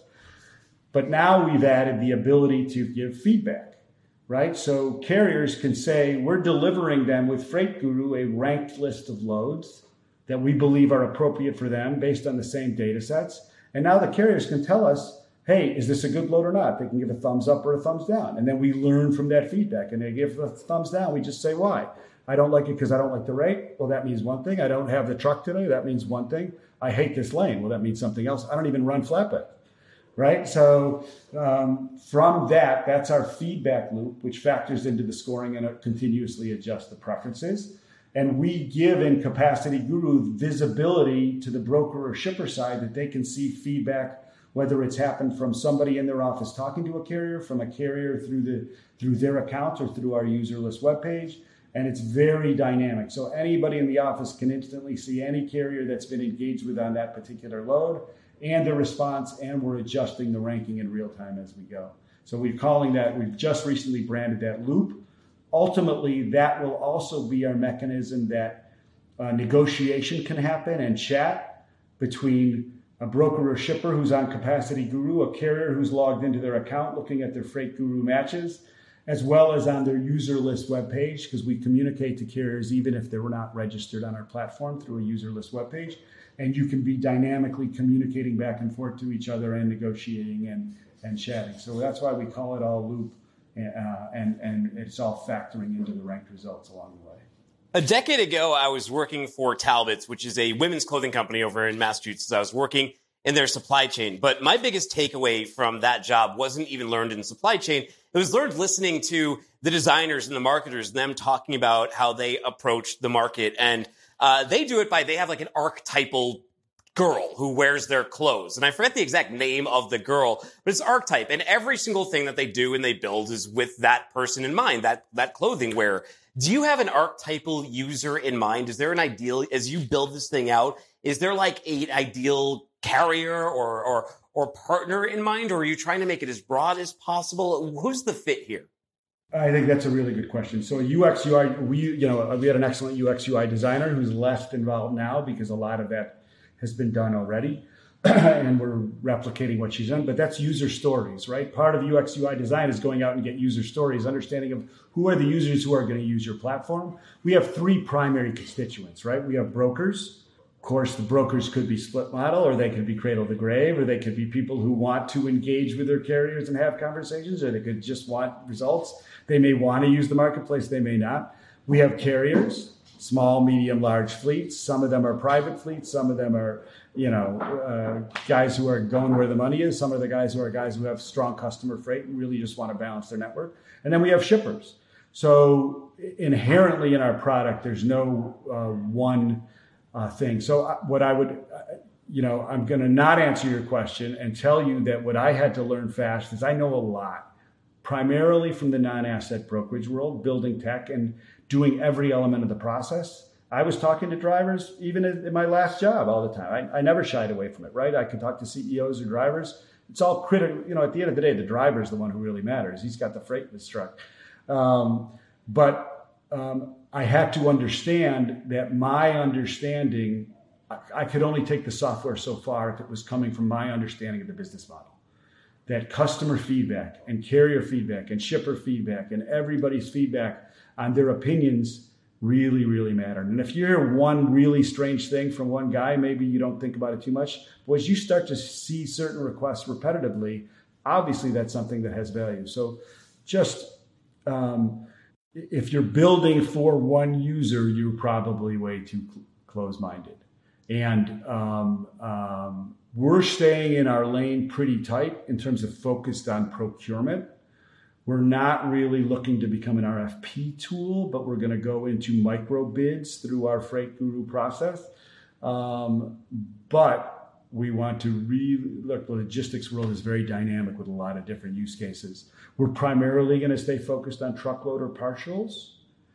But now we've added the ability to give feedback, right? So carriers can say, we're delivering them with Freight Guru a ranked list of loads that we believe are appropriate for them based on the same data sets. And now the carriers can tell us, hey, is this a good load or not? They can give a thumbs up or a thumbs down. And then we learn from that feedback. And they give a thumbs down, we just say why. I don't like it because I don't like the rate. Well, that means one thing. I don't have the truck today. That means one thing. I hate this lane. Well, that means something else. I don't even run flatbed, right? So um, from that, that's our feedback loop, which factors into the scoring and continuously adjusts the preferences. And we give in Capacity Guru visibility to the broker or shipper side that they can see feedback, whether it's happened from somebody in their office talking to a carrier, from a carrier through the through their account or through our user list webpage. And it's very dynamic. So anybody in the office can instantly see any carrier that's been engaged with on that particular load and the response, and we're adjusting the ranking in real time as we go. So we're calling that, we've just recently branded that Loop. Ultimately, that will also be our mechanism that uh, negotiation can happen and chat between a broker or shipper who's on Capacity Guru, a carrier who's logged into their account looking at their Freight Guru matches, as well as on their user list webpage, because we communicate to carriers even if they were not registered on our platform through a user list webpage. And you can be dynamically communicating back and forth to each other and negotiating and, and chatting. So that's why we call it all loop, uh, and, and it's all factoring into the ranked results along the way. A decade ago, I was working for Talbots, which is a women's clothing company over in Massachusetts. I was working in their supply chain. But my biggest takeaway from that job wasn't even learned in supply chain. It was learned listening to the designers and the marketers, and them talking about how they approach the market. And uh, they do it by, they have like an archetypal girl who wears their clothes. And I forget the exact name of the girl, but it's archetype. And every single thing that they do and they build is with that person in mind, that, that clothing wearer. Do you have an archetypal user in mind? Is there an ideal, as you build this thing out, is there like an ideal carrier or, or, or partner in mind, or are you trying to make it as broad as possible? Who's the fit here? I think that's a really good question. So U X U I, we, you know, we had an excellent U X U I designer who's less involved now because a lot of that has been done already. And we're replicating what she's done, but that's user stories, right? Part of U X U I design is going out and get user stories, understanding of who are the users who are going to use your platform. We have three primary constituents, right? We have brokers. Of course, the brokers could be split model, or they could be cradle to grave, or they could be people who want to engage with their carriers and have conversations, or they could just want results. They may want to use the marketplace, they may not. We have carriers, small, medium, large fleets. Some of them are private fleets. Some of them are, you know, uh, guys who are going where the money is. Some of the guys who are guys who have strong customer freight and really just want to balance their network. And then we have shippers. So inherently in our product, there's no uh, one uh, thing. So what I would, uh, you know, I'm going to not answer your question and tell you that what I had to learn fast is I know a lot, primarily from the non-asset brokerage world, building tech and doing every element of the process. I was talking to drivers even in my last job all the time. I, I never shied away from it, right? I could talk to C E Os or drivers. It's all critical. You know, at the end of the day, the driver is the one who really matters. He's got the freight in his truck. Um, but um, I had to understand that my understanding, I, I could only take the software so far if it was coming from my understanding of the business model. That customer feedback and carrier feedback and shipper feedback and everybody's feedback on their opinions really, really mattered. And if you hear one really strange thing from one guy, maybe you don't think about it too much. But as you start to see certain requests repetitively, obviously that's something that has value. So just um, if you're building for one user, you're probably way too cl- close-minded. And um, um, we're staying in our lane pretty tight in terms of focused on procurement. We're not really looking to become an R F P tool, but we're going to go into micro bids through our Freight Guru process. Um, but we want to really look, the logistics world is very dynamic with a lot of different use cases. We're primarily going to stay focused on truckload or partials.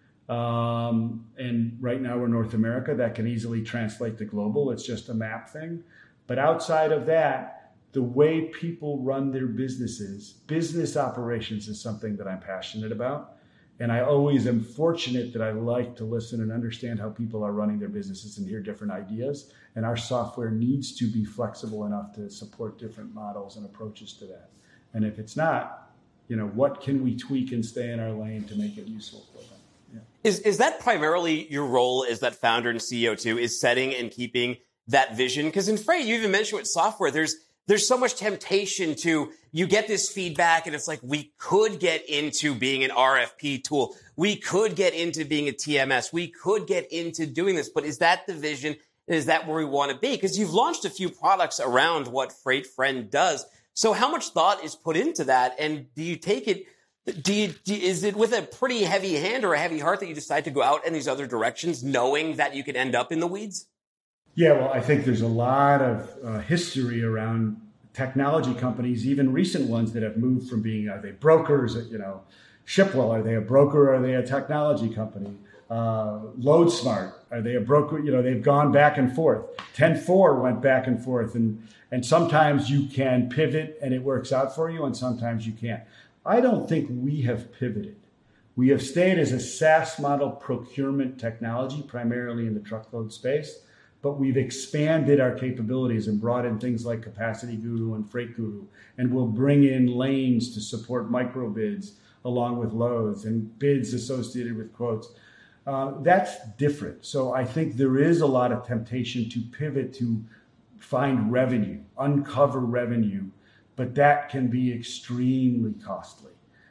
Um, and right now we're North America. That can easily translate to global. It's just a map thing. But outside of that, the way people run their businesses, business operations is something that I'm passionate about. And I always am fortunate that I like to listen and understand how people are running their businesses and hear different ideas. And our software needs to be flexible enough to support different models and approaches to that. And if it's not, you know, what can we tweak and stay in our lane to make it useful for them? Yeah. Is is that primarily your role as that founder and C E O too, is setting and keeping that vision? Because in freight, you even mentioned with software, there's There's so much temptation to, you get this feedback and it's like, we could get into being an R F P tool. We could get into being a T M S. We could get into doing this. But is that the vision? Is that where we want to be? Because you've launched a few products around what Freight Friend does. So how much thought is put into that? And do you take it, do you, do, is it with a pretty heavy hand or a heavy heart that you decide to go out in these other directions, knowing that you could end up in the weeds? Yeah, well, I think there's a lot of uh, history around technology companies, even recent ones that have moved from being, are they brokers, you know, Shipwell, are they a broker, or are they a technology company? Uh, LoadSmart, are they a broker? You know, they've gone back and forth. ten four went back and forth, and, and sometimes you can pivot and it works out for you, and sometimes you can't. I don't think we have pivoted. We have stayed as a SaaS model procurement technology, primarily in the truckload space. But we've expanded our capabilities and brought in things like Capacity Guru and Freight Guru, and we'll bring in lanes to support micro bids. along with loads and bids associated with quotes. Uh, that's different. So I think there is a lot of temptation to pivot to find revenue, uncover revenue, but that can be extremely costly.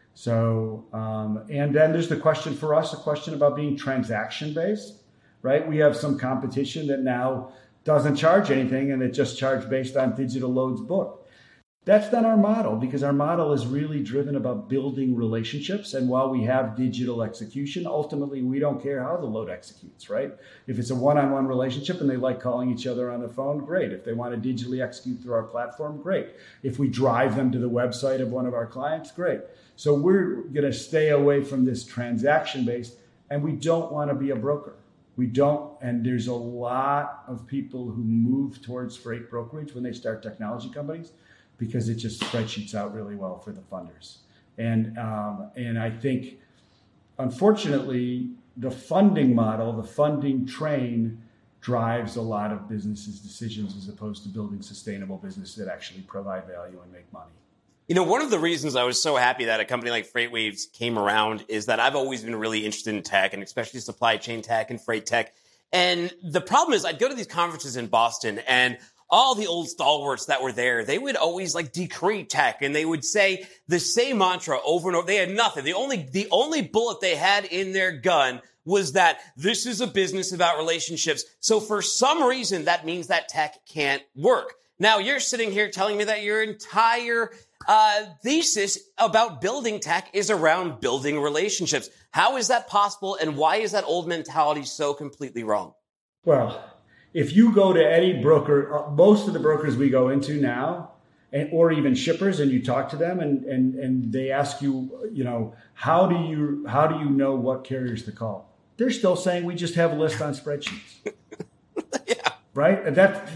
So, um, and then there's the question for us, a question about being transaction-based, right? We have some competition that now doesn't charge anything and it just charges based on digital loads booked. That's not our model, because our model is really driven about building relationships. And while we have digital execution, ultimately, we don't care how the load executes, right? If it's a one-on-one relationship and they like calling each other on the phone, great. If they want to digitally execute through our platform, great. If we drive them to the website of one of our clients, great. So we're going to stay away from this transaction-based, and we don't want to be a broker. We don't, and there's a lot of people who move towards freight brokerage when they start technology companies, because it just spreadsheets out really well for the funders. And um, and I think, unfortunately, the funding model, the funding train, drives a lot of businesses' decisions as opposed to building sustainable businesses that actually provide value and make money. You know, one of the reasons I was so happy that a company like FreightWaves came around is that I've always been really interested in tech, and especially supply chain tech and freight tech. And the problem is I'd go to these conferences in Boston, and all the old stalwarts that were there, they would always like decree tech, and they would say the same mantra over and over. They had nothing. The only, the only bullet they had in their gun was that this is a business about relationships. So for some reason, that means that tech can't work. Now you're sitting here telling me that your entire uh, thesis about building tech is around building relationships. How is that possible? And why is that old mentality so completely wrong? Well, if you go to any broker, most of the brokers we go into now, and, or even shippers, and you talk to them, and, and, and they ask you, you know, how do you how do you know what carriers to call? They're still saying we just have a list on spreadsheets, yeah, right? And that's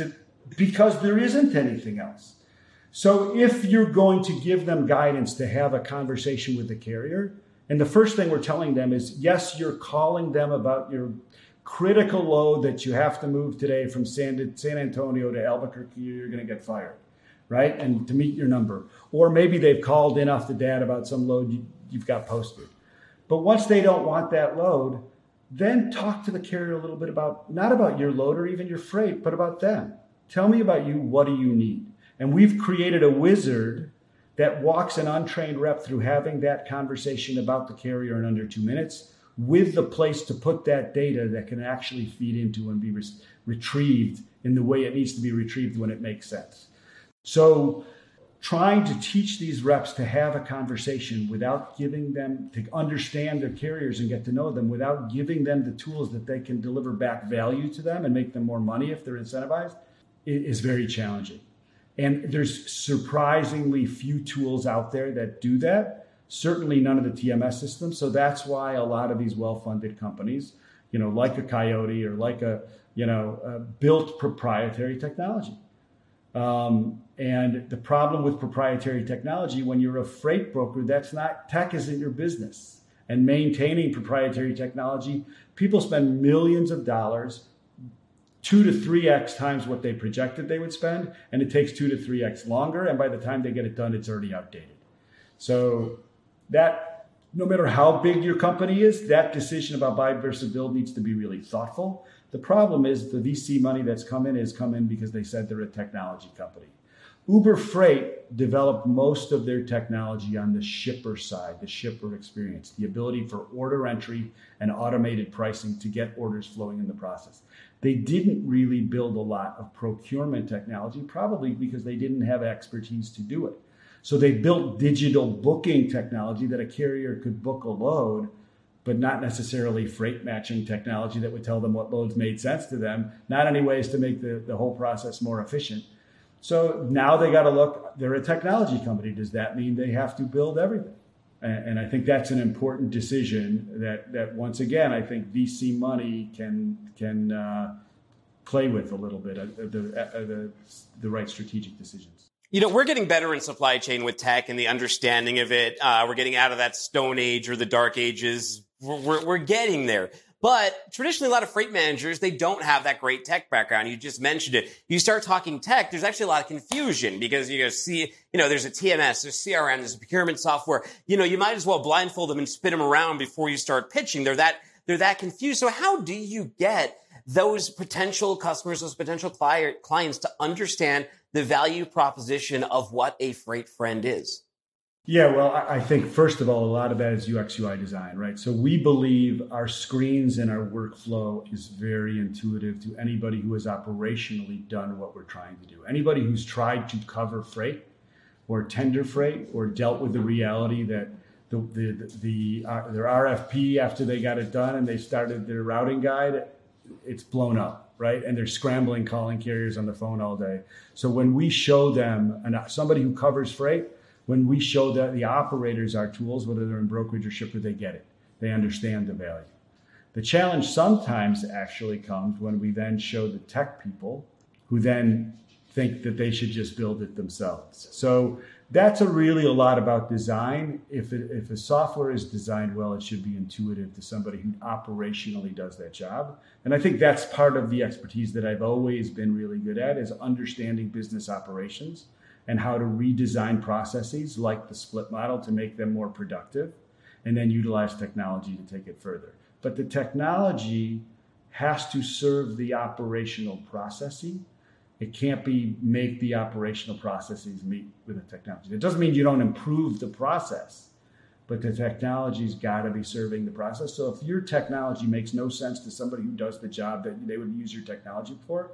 because there isn't anything else. So if you're going to give them guidance to have a conversation with the carrier, and the first thing we're telling them is, yes, you're calling them about your critical load that you have to move today from San, San Antonio to Albuquerque, you're going to get fired, right? And to meet your number. Or maybe they've called in off the data about some load you, you've got posted. But once they don't want that load, then talk to the carrier a little bit about, not about your load or even your freight, but about them. Tell me about you. What do you need? And we've created a wizard that walks an untrained rep through having that conversation about the carrier in under two minutes, with the place to put that data that can actually feed into and be re- retrieved in the way it needs to be retrieved when it makes sense. So trying to teach these reps to have a conversation without giving them, to understand their carriers and get to know them, without giving them the tools that they can deliver back value to them and make them more money if they're incentivized, is very challenging. And there's surprisingly few tools out there that do that. Certainly none of the T M S systems. So that's why a lot of these well-funded companies, you know, like a Coyote or like a, you know, uh, built proprietary technology. Um, and the problem with proprietary technology, when you're a freight broker, that's not, tech isn't your business. And maintaining proprietary technology, people spend millions of dollars, two to three X times what they projected they would spend. And it takes two to three X longer. And by the time they get it done, it's already outdated. So that no matter how big your company is, that decision about buy versus build needs to be really thoughtful. The problem is the V C money that's come in has come in because they said they're a technology company. Uber Freight developed most of their technology on the shipper side, the shipper experience, the ability for order entry and automated pricing to get orders flowing in the process. They didn't really build a lot of procurement technology, probably because they didn't have expertise to do it. So they built digital booking technology that a carrier could book a load, but not necessarily freight matching technology that would tell them what loads made sense to them, not any ways to make the, the whole process more efficient. So now they got to look, they're a technology company. Does that mean they have to build everything? And, and I think that's an important decision that, that once again, I think V C money can, can uh, play with a little bit of the, of the, the right strategic decisions. You know, we're getting better in supply chain with tech and the understanding of it. Uh, we're getting out of that Stone Age or the Dark Ages. We're, we're, we're getting there. But traditionally, a lot of freight managers, they don't have that great tech background. You just mentioned it. You start talking tech, there's actually a lot of confusion because you go see, you know, there's a T M S, there's C R M, there's a procurement software. You know, you might as well blindfold them and spin them around before you start pitching. They're that, they're that confused. So how do you get those potential customers, those potential client, clients to understand the value proposition of what a freight friend is? Yeah, well, I think first of all, a lot of that is U X U I design, right? So we believe our screens and our workflow is very intuitive to anybody who has operationally done what we're trying to do. Anybody who's tried to cover freight or tender freight or dealt with the reality that the the, the, the uh, their R F P after they got it done and they started their routing guide, it's blown up, right? And they're scrambling, calling carriers on the phone all day. So when we show them, and somebody who covers freight, when we show the, the operators our tools, whether they're in brokerage or shipper, they get it. They understand the value. The challenge sometimes actually comes when we then show the tech people who then think that they should just build it themselves. So that's a really a lot about design. If it, if a software is designed well, it should be intuitive to somebody who operationally does that job. And I think that's part of the expertise that I've always been really good at, is understanding business operations and how to redesign processes like the split model to make them more productive, and then utilize technology to take it further. But the technology has to serve the operational processes. It can't be make the operational processes meet with the technology. It doesn't mean you don't improve the process, but the technology's got to be serving the process. So if your technology makes no sense to somebody who does the job that they would use your technology for,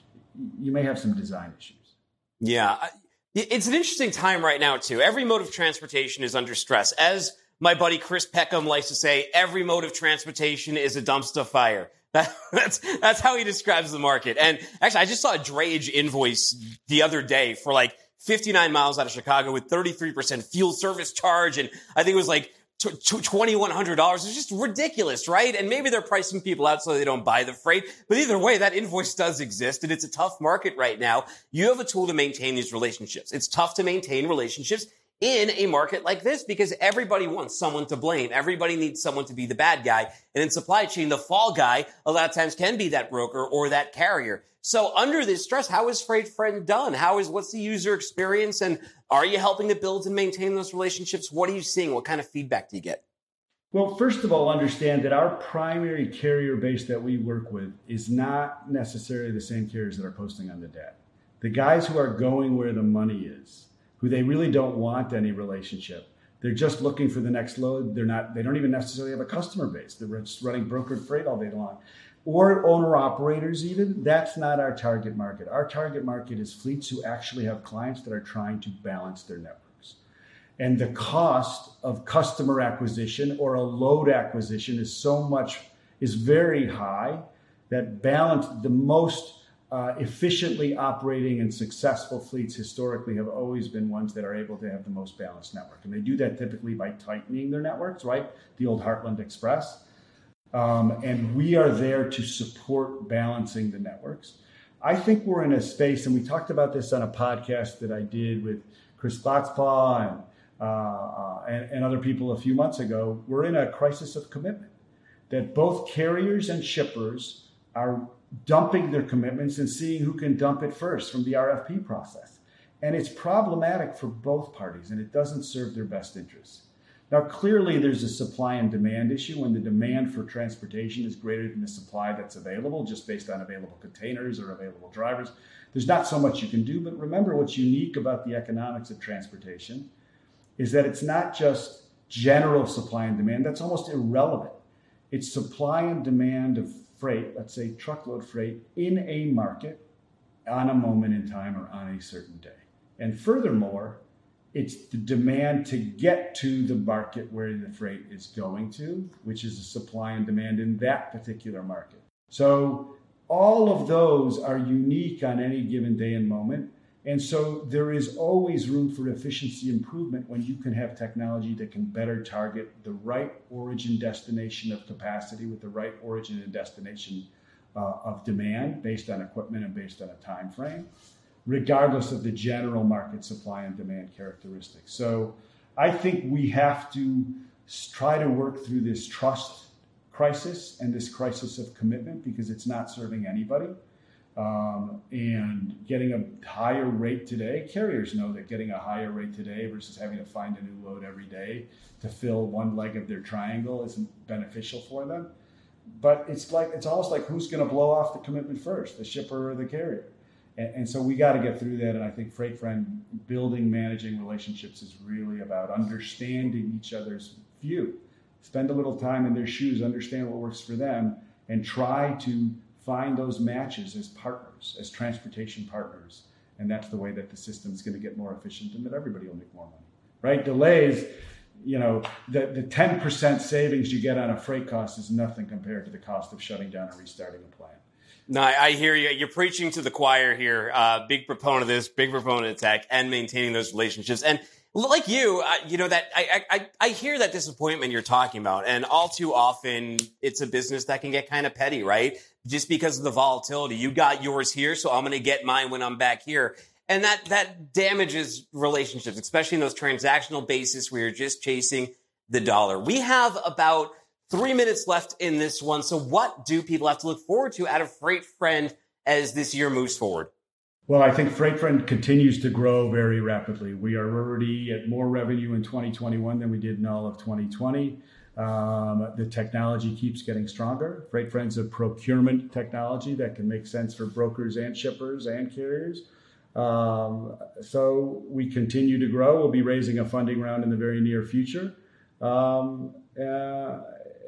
you may have some design issues. Yeah. It's an interesting time right now, too. Every mode of transportation is under stress. As my buddy Chris Peckham likes to say, every mode of transportation is a dumpster fire. That, that's that's how he describes the market. And actually, I just saw a drayage invoice the other day for like fifty-nine miles out of Chicago with thirty-three percent fuel service charge. And I think it was like twenty-one hundred dollars. It's just ridiculous, right? And maybe they're pricing people out so they don't buy the freight. But either way, that invoice does exist, and it's a tough market right now. You have a tool to maintain these relationships. It's tough to maintain relationships in a market like this because everybody wants someone to blame. Everybody needs someone to be the bad guy. And in supply chain, the fall guy a lot of times can be that broker or that carrier. So under this stress, how is Freight Friend done? How is, what's the user experience? And are you helping to build and maintain those relationships? What are you seeing? What kind of feedback do you get? Well, first of all, understand that our primary carrier base that we work with is not necessarily the same carriers that are posting on the D A T. The guys who are going where the money is, who they really don't want any relationship. They're just looking for the next load. They're not, they don't even necessarily have a customer base. They're just running brokered freight all day long. Or owner operators even. That's not our target market. Our target market is fleets who actually have clients that are trying to balance their networks. And the cost of customer acquisition or a load acquisition is so much, is very high that balance, the most Uh, efficiently operating and successful fleets historically have always been ones that are able to have the most balanced network. And they do that typically by tightening their networks, right? The old Heartland Express. Um, and we are there to support balancing the networks. I think we're in a space, and we talked about this on a podcast that I did with Chris Botspaw and, uh, uh, and, and other people a few months ago. We're in a crisis of commitment, that both carriers and shippers are dumping their commitments and seeing who can dump it first from the R F P process. And it's problematic for both parties, and it doesn't serve their best interests. Now, clearly, there's a supply and demand issue when the demand for transportation is greater than the supply that's available, just based on available containers or available drivers. There's not so much you can do, but remember what's unique about the economics of transportation is that it's not just general supply and demand. That's almost irrelevant. It's supply and demand of freight, let's say truckload freight, in a market on a moment in time or on a certain day. And furthermore, it's the demand to get to the market where the freight is going to, which is a supply and demand in that particular market. So all of those are unique on any given day and moment. And so there is always room for efficiency improvement when you can have technology that can better target the right origin destination of capacity with the right origin and destination uh, of demand based on equipment and based on a time frame, regardless of the general market supply and demand characteristics. So I think we have to try to work through this trust crisis and this crisis of commitment because it's not serving anybody. Um, and getting a higher rate today, carriers know that getting a higher rate today versus having to find a new load every day to fill one leg of their triangle isn't beneficial for them. But it's like it's almost like who's going to blow off the commitment first, the shipper or the carrier? And, and so we got to get through that. And I think FreightFriend building, managing relationships is really about understanding each other's view. Spend a little time in their shoes, understand what works for them, and try to find those matches as partners, as transportation partners. And that's the way that the system is going to get more efficient and that everybody will make more money, right? Delays, you know, the, the ten percent savings you get on a freight cost is nothing compared to the cost of shutting down and restarting a plant. No, I, I hear you. You're preaching to the choir here. Uh, big proponent of this, big proponent of tech and maintaining those relationships. And like you, uh, you know, that I, I, I hear that disappointment you're talking about. And all too often, it's a business that can get kind of petty, right? Just because of the volatility. You got yours here, so I'm going to get mine when I'm back here. And that that damages relationships, especially in those transactional basis where you're just chasing the dollar. We have about three minutes left in this one. So what do people have to look forward to out of FreightFriend as this year moves forward? Well, I think FreightFriend continues to grow very rapidly. We are already at more revenue in twenty twenty-one than we did in all of twenty twenty. Um, the technology keeps getting stronger. FreightFriend's a procurement technology that can make sense for brokers and shippers and carriers. Um, so we continue to grow. We'll be raising a funding round in the very near future. Um, uh,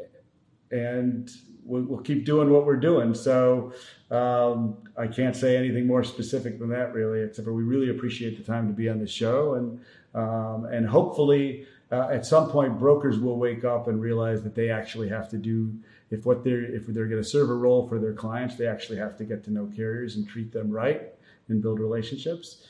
and we'll, we'll keep doing what we're doing. So um, I can't say anything more specific than that, really, except for we really appreciate the time to be on the show. And, um, and hopefully uh, at some point, brokers will wake up and realize that they actually have to do, if what they're, if they're going to serve a role for their clients, they actually have to get to know carriers and treat them right and build relationships.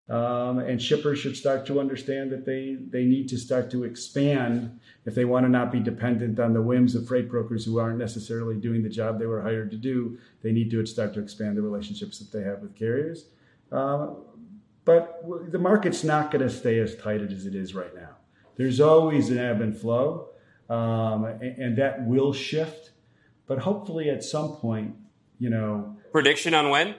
Um, and shippers should start to understand that they, they need to start to expand if they want to not be dependent on the whims of freight brokers who aren't necessarily doing the job they were hired to do. They need to start to expand the relationships that they have with carriers. Uh, but the market's not going to stay as tight as it is right now. There's always an ebb and flow, um, and, and that will shift. But hopefully at some point, you know... Prediction on when?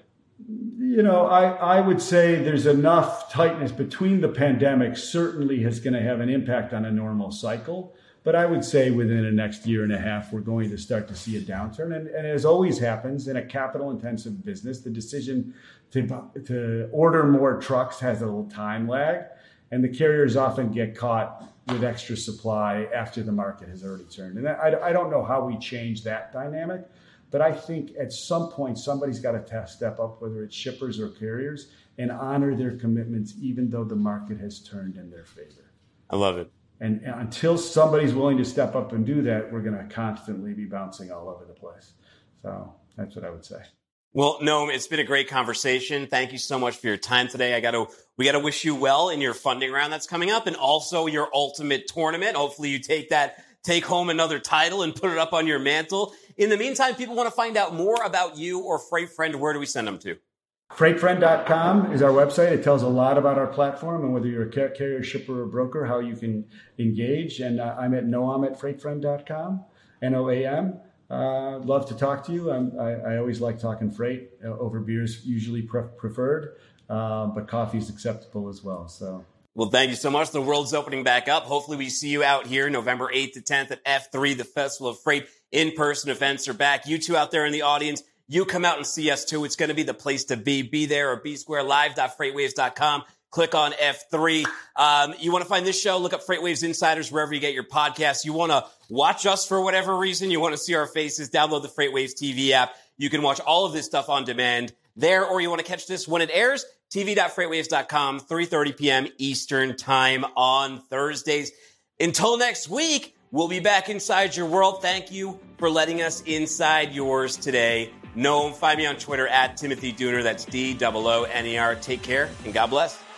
You know, I, I would say there's enough tightness between the pandemic certainly is going to have an impact on a normal cycle. But I would say within the next year and a half, we're going to start to see a downturn. And, and as always happens in a capital intensive business, the decision to, to order more trucks has a little time lag. And the carriers often get caught with extra supply after the market has already turned. And I, I don't know how we change that dynamic. But I think at some point, somebody's got to step up, whether it's shippers or carriers, and honor their commitments, even though the market has turned in their favor. I love it. And, and until somebody's willing to step up and do that, we're going to constantly be bouncing all over the place. So that's what I would say. Well, Noam, it's been a great conversation. Thank you so much for your time today. I got to, we got to wish you well in your funding round that's coming up, and also your ultimate tournament. Hopefully you take that, take home another title and put it up on your mantle. In the meantime, people want to find out more about you or FreightFriend. Where do we send them to? Freight friend dot com is our website. It tells a lot about our platform and whether you're a carrier, shipper, or broker, how you can engage. And uh, I'm at noam at freight friend dot com, N O A M. Uh, love to talk to you. I'm, I, I always like talking freight. Uh, over beers usually pre- preferred, uh, but coffee is acceptable as well. So. Well, thank you so much. The world's opening back up. Hopefully we see you out here November eighth to tenth at F three, the Festival of Freight. In-person events are back. You two out there in the audience, you come out and see us too. It's going to be the place to be. Be there or be square live dot freightwaves dot com. Click on F three. Um, you want to find this show, look up FreightWaves Insiders wherever you get your podcasts. You want to watch us for whatever reason, you want to see our faces, download the FreightWaves T V app. You can watch all of this stuff on demand there, or you want to catch this when it airs, T V dot freightwaves dot com, three thirty p.m. Eastern time on Thursdays. Until next week, we'll be back inside your world. Thank you for letting us inside yours today. Noam, find me on Twitter at Timothy Dooner. That's D O O N E R. Take care and God bless.